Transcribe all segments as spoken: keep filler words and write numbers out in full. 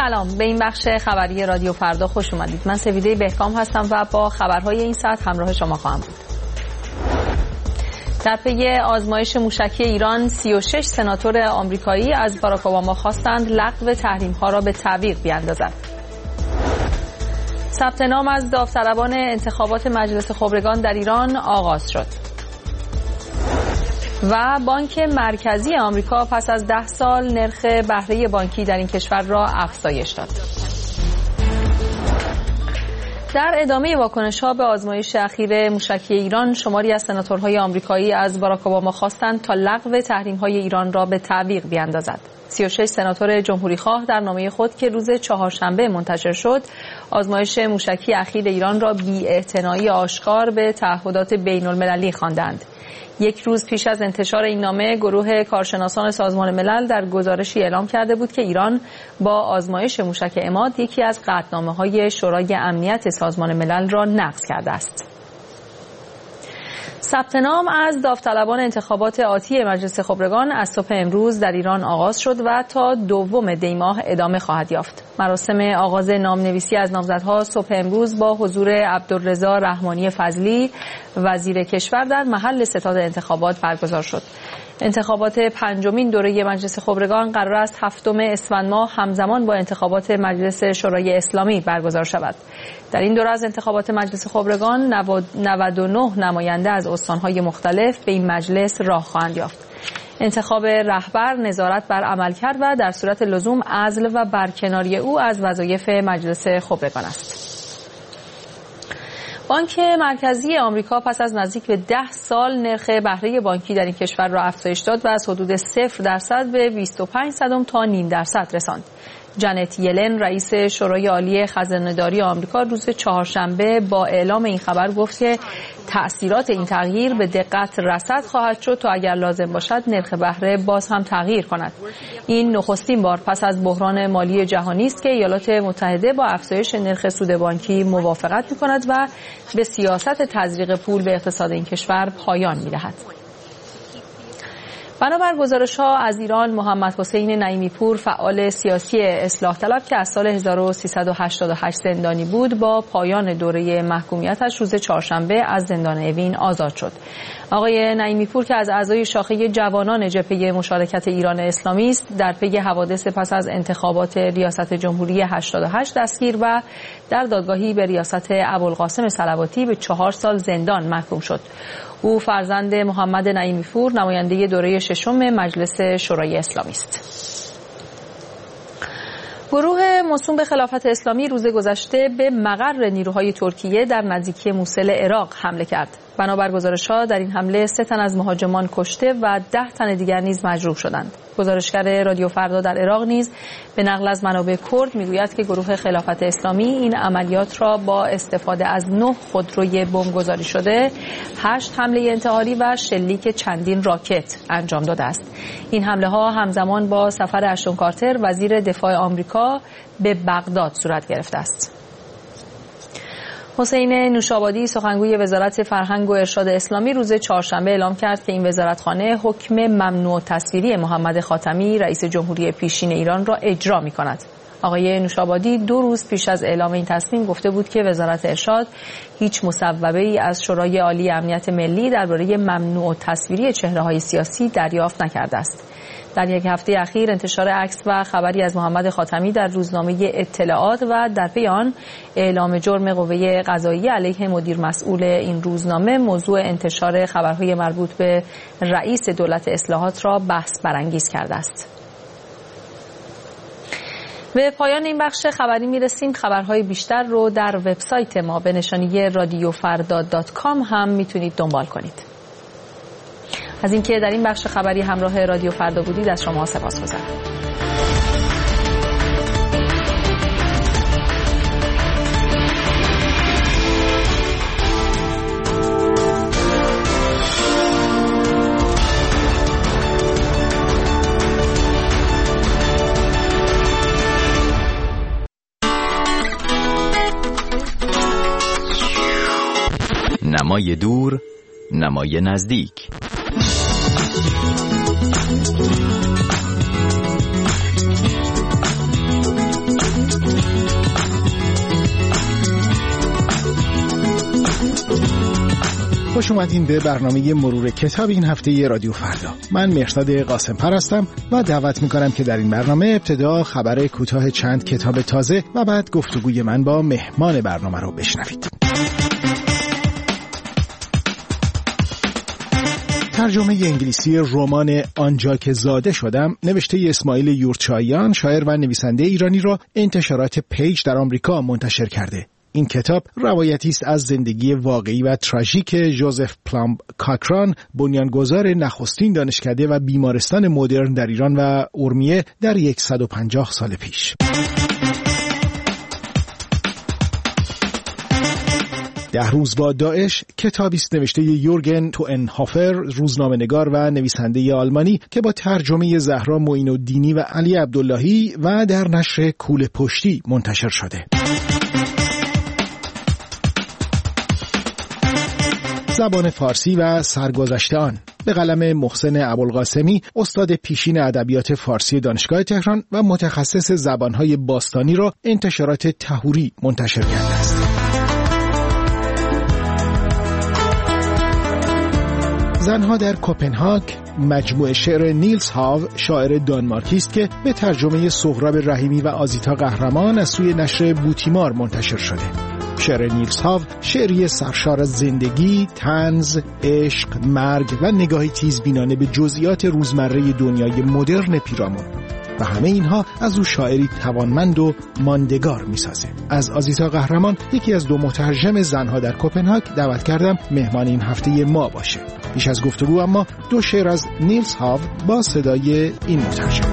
سلام، به این بخش خبری رادیو فردا خوش اومدید. من سویده بهکام هستم و با خبرهای این ساعت همراه شما خواهم بود. در پی آزمایش موشکی ایران، سی و شش سناتور آمریکایی از باراک اوباما خواستند لغو تحریم‌ها را به تعویق بیاندازد. ثبت نام از داوطلبان انتخابات مجلس خبرگان در ایران آغاز شد. و بانک مرکزی آمریکا پس از ده سال نرخ بهره بانکی در این کشور را افزایش داد. در ادامه واکنش‌ها به آزمایش اخیر موشکی ایران، شماری از سناتورهای آمریکایی از باراک اوباما خواستند تا لغو تحریم‌های ایران را به تعویق بیاندازد. سی و شش سناتور جمهوریخواه در نامه خود که روز چهارشنبه منتشر شد، آزمایش موشکی اخیر ایران را بی‌اعتنایی آشکار به تعهدات بین‌المللی خواندند. یک روز پیش از انتشار این نامه، گروه کارشناسان سازمان ملل در گزارشی اعلام کرده بود که ایران با آزمایش موشک عماد یکی از قطعنامه‌های شورای امنیت سازمان ملل را نقض کرده است. ثبت نام از داوطلبان انتخابات آتی مجلس خبرگان از صبح امروز در ایران آغاز شد و تا دوم دی ماه ادامه خواهد یافت. مراسم آغاز نامنویسی از نامزدها صبح امروز با حضور عبدالرضا رحمانی فضلی وزیر کشور در محل ستاد انتخابات برگزار شد. انتخابات پنجمین دوره مجلس خبرگان قرار است هفتم اسفند ماه همزمان با انتخابات مجلس شورای اسلامی برگزار شود. در این دوره از انتخابات مجلس خبرگان نود و نه نماینده از استان‌های مختلف به این مجلس راه خواهند یافت. انتخاب رهبر نظارت بر عملکرد و در صورت لزوم عزل و برکناری او از وظایف مجلس خبرگان است. بانک مرکزی آمریکا پس از نزدیک به ده سال نرخ بهره بانکی در این کشور را افزایش داد و از حدود صفر درصد به بیست و پنج صدم تا نیم درصد رساند. جنت یلن رئیس شورای عالی خزانه‌داری آمریکا روز چهارشنبه با اعلام این خبر گفت که تأثیرات این تغییر به دقت رصد خواهد شد تا اگر لازم باشد نرخ بهره باز هم تغییر کند. این نخستین بار پس از بحران مالی جهانی است که ایالات متحده با افزایش نرخ سود بانکی موافقت می‌کند و به سیاست تزریق پول به اقتصاد این کشور پایان می‌دهد. بنابر گزارش‌ها از ایران، محمد حسین نعیمی پور فعال سیاسی اصلاح طلب که از سال هزار و سیصد و هشتاد و هشت زندانی بود، با پایان دوره محکومیتش روز چهارشنبه از زندان اوین آزاد شد. آقای نعیمی پور که از اعضای شاخه جوانان جبهه مشارکت ایران اسلامی است، در پی حوادث پس از انتخابات ریاست جمهوری هشتاد و هشت دستگیر و در دادگاهی به ریاست ابوالقاسم صلواتی به چهار سال زندان محکوم شد. او فرزند محمد نعیمی پور، نماینده دوره ششم مجلس شورای اسلامی است. گروه موسوم به خلافت اسلامی روز گذشته به مقر نیروهای ترکیه در نزدیکی موصل عراق حمله کرد. بنابر گزارش‌ها در این حمله سه تن از مهاجمان کشته و ده تن دیگر نیز مجروح شدند. گزارشگر رادیو فردا در عراق نیز به نقل از منابع کرد میگوید که گروه خلافت اسلامی این عملیات را با استفاده از نه خودروی بمبگذاری شده، هشت حمله انتحاری و شلیک چندین راکت انجام داده است. این حمله ها همزمان با سفر اشتون کارتر وزیر دفاع آمریکا به بغداد صورت گرفته است. حسین نوشابادی سخنگوی وزارت فرهنگ و ارشاد اسلامی روز چهارشنبه اعلام کرد که این وزارتخانه حکم ممنوع تصویری محمد خاتمی رئیس جمهوری پیشین ایران را اجرا می‌کند. آقای نوشابادی دو روز پیش از اعلام این تصمیم گفته بود که وزارت ارشاد هیچ مصوبه‌ای از شورای عالی امنیت ملی درباره ممنوع تصویری چهره‌های سیاسی دریافت نکرده است. در یک هفته اخیر انتشار عکس و خبری از محمد خاتمی در روزنامه اطلاعات و در پی آن اعلام جرم قوه قضاییه علیه مدیر مسئول این روزنامه موضوع انتشار خبرهای مربوط به رئیس دولت اصلاحات را بحث برانگیز کرده است. به پایان این بخش خبری میرسیم. خبرهای بیشتر رو در وبسایت ما به نشانی رادیو فردا دات کام هم میتونید دنبال کنید. از اینکه در این بخش خبری همراه رادیو فردا بودید از شما سپاسگزارم. نمای دور، نمای نزدیک. خوش اومدین به برنامه مرور کتاب این هفته رادیو فردا. من مهرداد قاسم‌پر هستم و دعوت میکنم که در این برنامه ابتدا خبر کوتاه چند کتاب تازه و بعد گفتگوی من با مهمان برنامه رو بشنوید. ترجمه انگلیسی رمان آنجا که زاده شدم نوشته اسماعیل یورچاییان، شاعر و نویسنده ایرانی را انتشارات پیج در آمریکا منتشر کرده. این کتاب روایتی است از زندگی واقعی و تراژیک جوزف پلامب کاکران، بنیانگذار نخستین دانشکده و بیمارستان مدرن در ایران و ارومیه در صد و پنجاه سال پیش. ده روز با داعش کتابی است نوشته یورگن توئنهافر، روزنامه‌نگار و نویسنده آلمانی که با ترجمه زهرا معین‌الدینی و علی عبداللهی و در نشر کوله پشتی منتشر شده. زبان فارسی و سرگذشته آن به قلم محسن ابوالقاسمی، استاد پیشین ادبیات فارسی دانشگاه تهران و متخصص زبانهای باستانی را انتشارات طهوری منتشر کرده است. زنها در کوپنهاگ مجموعه شعر نیلز هاو، شاعر دانمارکی است که به ترجمه سهراب رحیمی و آزیتا قهرمان از سوی نشر بوتیمار منتشر شده. شعر نیلز هاو شعری سرشار از زندگی، طنز، عشق، مرگ و نگاهی تیزبینانه به جزئیات روزمره دنیای مدرن پیرامون و همه اینها از او شاعری توانمند و ماندگار می‌سازه. از آزیتا قهرمان، یکی از دو مترجم زنها در کوپنهاگ، دعوت کردم مهمان این هفته ما باشه. بیش از گفتگو اما دو شعر از نیلز هاو با صدای این مترجم.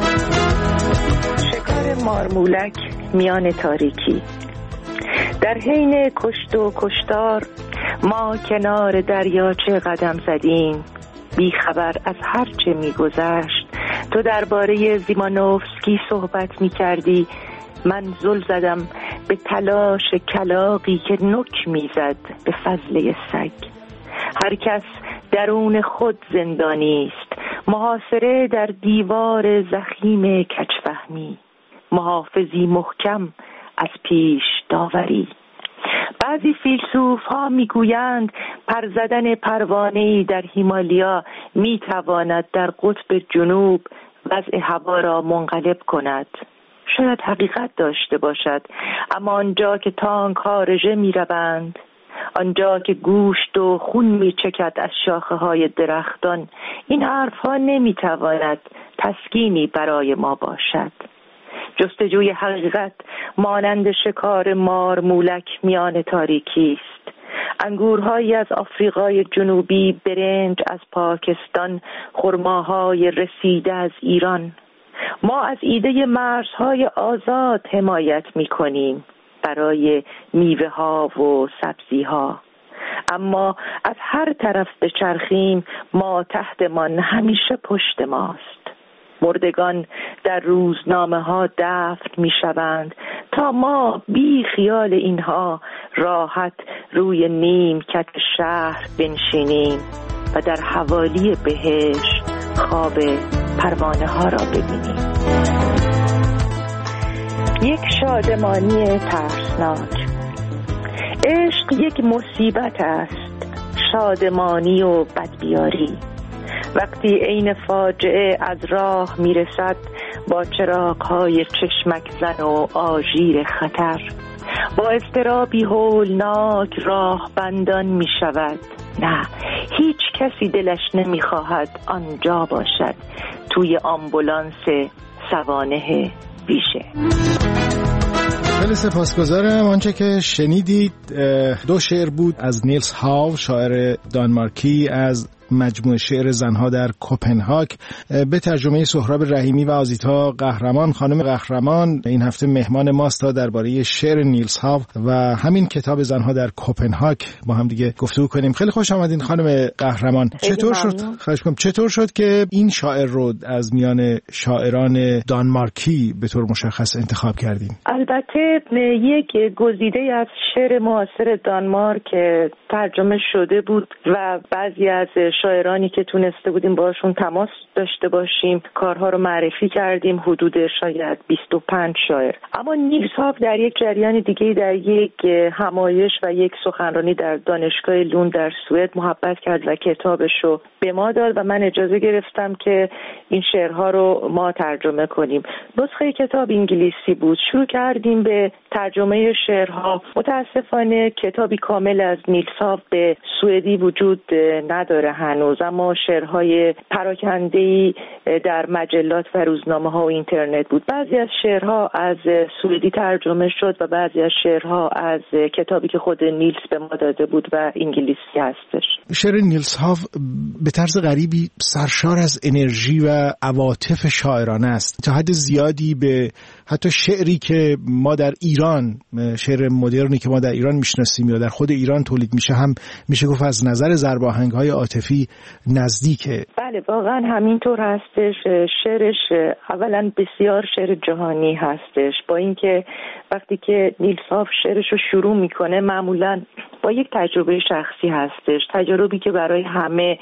شکار مارمولک میان تاریکی. در حین کشت و کشتار ما کنار دریاچه قدم زدیم، بی خبر از هر چه می گذشت. تو درباره زیمانوفسکی صحبت می کردی، من زل زدم به تلاش کلاغی که نک می زد به فضله سگ. هر کس درون خود زندانی است، محاصره در دیوار زخیم کجفهمی، محافظی محکم از پیش داوری. بعضی فیلسوف ها می گویند پر زدن پروانه‌ای در هیمالیا می تواند در قطب جنوب وضع هوا را منقلب کند. شاید حقیقت داشته باشد، اما آنجا که تانک ها رژه می روند، آنجا که گوشت و خون می چکد از شاخه های درختان، این حرف ها نمی تواند تسکینی برای ما باشد. جستجوی حقیقت مانند شکار مارمولک میان تاریکی است. انگورهایی از آفریقای جنوبی، برنج از پاکستان، خرماهای رسیده از ایران. ما از ایده مرزهای آزاد حمایت می‌کنیم برای میوه ها و سبزی ها، اما از هر طرف بچرخیم ما تحتمان همیشه پشت ماست. مردگان در روزنامه ها دفن می شوند تا ما بی خیال اینها راحت روی نیمکت شهر بنشینیم و در حوالی بهشت خواب پروانه ها را ببینیم. یک شادمانی ترسناک. عشق یک مصیبت است، شادمانی و بدبیاری. وقتی عین فاجعه از راه میرسد با چراغ‌های چشمک زن و آژیر خطر، با اضطرابی هولناک راه بندان می شود. نه، هیچ کسی دلش نمیخواهد آنجا باشد، توی آمبولانس سوانح ویژه. خیلی سپاسگزارم. آنچه که شنیدید دو شعر بود از نیلز هاو، شاعر دانمارکی، از مجموعه شعر زنها در کوپنهاگ به ترجمه سهراب رحیمی و آزیتا قهرمان. خانم قهرمان این هفته مهمان ماست تا درباره شعر نیلز هاو و همین کتاب زنها در کوپنهاگ با هم دیگه گفتگو کنیم. خیلی خوش آمدین خانم قهرمان. چطور شد خواهش کنم چطور شد که این شاعر رو از میان شاعران دانمارکی به طور مشخص انتخاب کردین؟ البته یک گزیده از شعر معاصر دانمارک ترجمه شده بود و بعضی از شاعرانی که تونسته بودیم باشون تماس داشته باشیم کارها رو معرفی کردیم، حدود شاید بیست و پنج شاعر. اما نیلس هاو در یک جریان دیگه، در یک همایش و یک سخنرانی در دانشگاه لون در سوئد محبت کرد و کتابش رو به ما داد و من اجازه گرفتم که این شعرها رو ما ترجمه کنیم. نسخه کتاب انگلیسی بود. شروع کردیم به ترجمه شعرها. متاسفانه کتابی کامل از نیلس هاو به سوئدی وجود نداره هنوز، اما شعرهای پراکنده‌ای در مجلات و روزنامه‌ها و اینترنت بود. بعضی از شعرها از سوئدی ترجمه شد و بعضی از شعرها از کتابی که خود نیلس به ما داده بود و انگلیسی هستش. شعر نیلس هاو به طرز غریبی سرشار از انرژی و عواطف شاعرانه است، تا حد زیادی به حتی شعری که ما در ایران، شعر مدرنی که ما در ایران میشناسیم یا در خود ایران تولید میشه، هم میشه گفت از نظر ضرب آهنگ‌های عاطفی نزدیکه. بله واقعا همینطور هستش. شعرش اولا بسیار شعر جهانی هستش، با اینکه وقتی که نیلس هاو شعرش رو شروع میکنه معمولا با یک تجربه شخصی هستش، تجربی که برای همه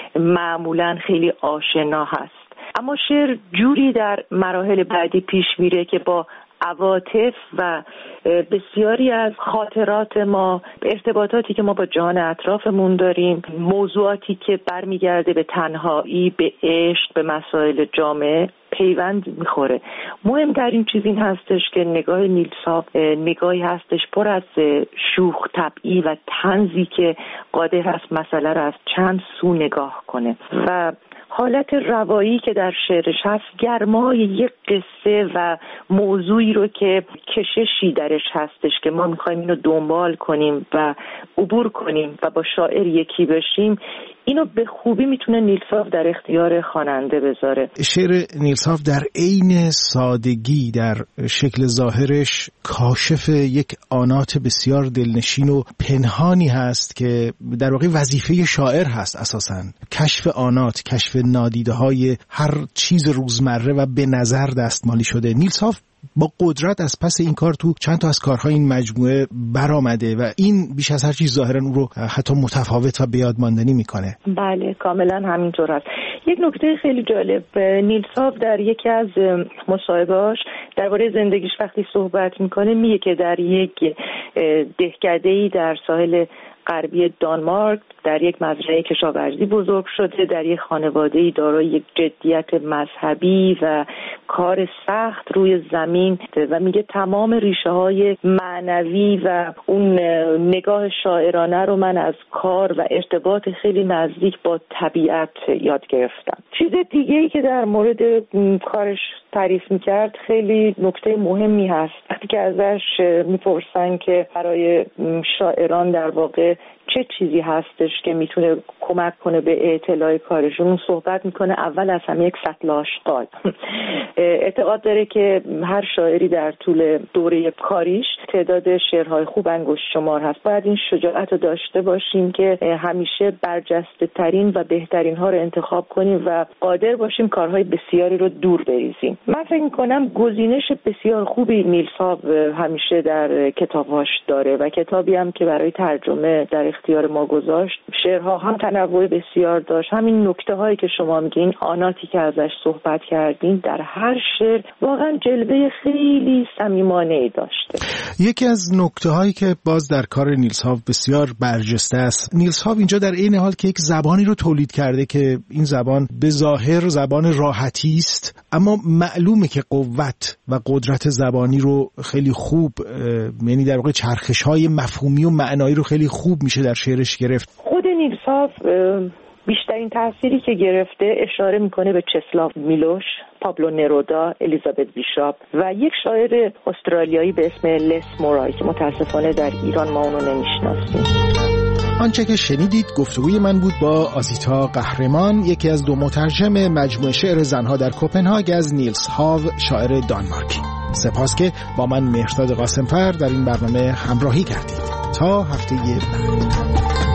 معمولا خیلی آشنا هست، اما شعر جوری در مراحل بعدی پیش میره که با عواطف و بسیاری از خاطرات ما، ارتباطاتی که ما با جهان اطرافمون داریم، موضوعاتی که برمیگرده به تنهایی، به عشق، به مسائل جامعه پیوند میخوره. مهمترین چیز این هستش که نگاه نیلس هاو نگاهی هستش پر از شوخ طبعی و طنزی که قادر هست مسئله رو از چند سو نگاه کنه و حالت روایی که در شعرش هست، گرمای یک قصه و موضوعی رو که کششی درش هستش که ما میخوایم اینو دنبال کنیم و عبور کنیم و با شاعر یکی بشیم، اینو به خوبی میتونه نیلس هاو در اختیار خواننده بذاره. شعر نیلس هاو در عین سادگی در شکل ظاهرش کاشف یک آنات بسیار دلنشین و پنهانی هست که در واقع وظیفه شاعر هست اساساً، کشف آنات، کشف نادیده های هر چیز روزمره و به نظر دستمالی شده. نیلس هاو با قدرت از پس این کار تو چند تا از کارهای این مجموعه برآمده و این بیش از هر چیز ظاهرا اون رو حتی متفاوت و بیادماندنی میکنه. بله کاملا همینطور است. یک نکته خیلی جالب، نیلس هاو در یکی از مصاحبه‌هاش درباره زندگیش وقتی صحبت میکنه میگه که در یک دهکده‌ای در ساحل غربی دانمارک در یک مزرعه کشاورزی بزرگ شده، در یک خانواده‌ای دارای یک جدیت مذهبی و کار سخت روی زمین و میگه تمام ریشه‌های معنوی و اون نگاه شاعرانه رو من از کار و ارتباط خیلی نزدیک با طبیعت یاد گرفتم. چیز دیگه‌ای که در مورد کارش تعریف میکرد خیلی نکته مهمی هست. وقتی که ازش میپرسن که برای شاعران در واقع چه چیزی هستش که میتونه کمک کنه به اطلاع کارشون، صحبت میکنه اول از همه یک سطل آشغال. اعتقاد داره که هر شاعری در طول دوره کاریش تعداد شعرهای خوب انگشت شمار هست. باید این شجاعت رو داشته باشیم که همیشه برجسته ترین و بهترین ها رو انتخاب کنیم و قادر باشیم کارهای بسیاری رو دور بریزیم. من فکر میکنم گزینش بسیار خوبی نیلس هاو همیشه در کتاباش داره و کتابی هم که برای ترجمه در اختیار ما گذاشت، شعرها هم تنوع بسیار داشت. همین نکته هایی که شما میگین، آناتی که ازش صحبت کردین، در هر شعر واقعا جلوه خیلی صمیمانه ای داشته. یکی از نکته هایی که باز در کار نیلس هاو بسیار برجسته است، نیلس هاو اینجا در این حال که یک زبانی رو تولید کرده که این زبان به ظاهر زبان راحتی است، اما معلومه که قوت و قدرت زبانی رو خیلی خوب، یعنی در واقع چرخش های مفهومی و معنایی رو خیلی خوب میشه در شعرش گرفت. خود نیلس هاو بیشترین تأثیری که گرفته اشاره میکنه به چسلاو میلوش، پابلو نرودا، الیزابت بیشاپ و یک شاعر استرالیایی به اسم لس مورای که متاسفانه در ایران ما اونو نمیشناسیم. آنچه که شنیدید گفتگوی من بود با آزیتا قهرمان، یکی از دو مترجم مجموعه شعر زنها در کوپنهاگ از نیلس هاو، شاعر دانمارکی. سپاس که با من مهرداد قاسمفر در این برنامه همراهی کردید. تا هفته بعد.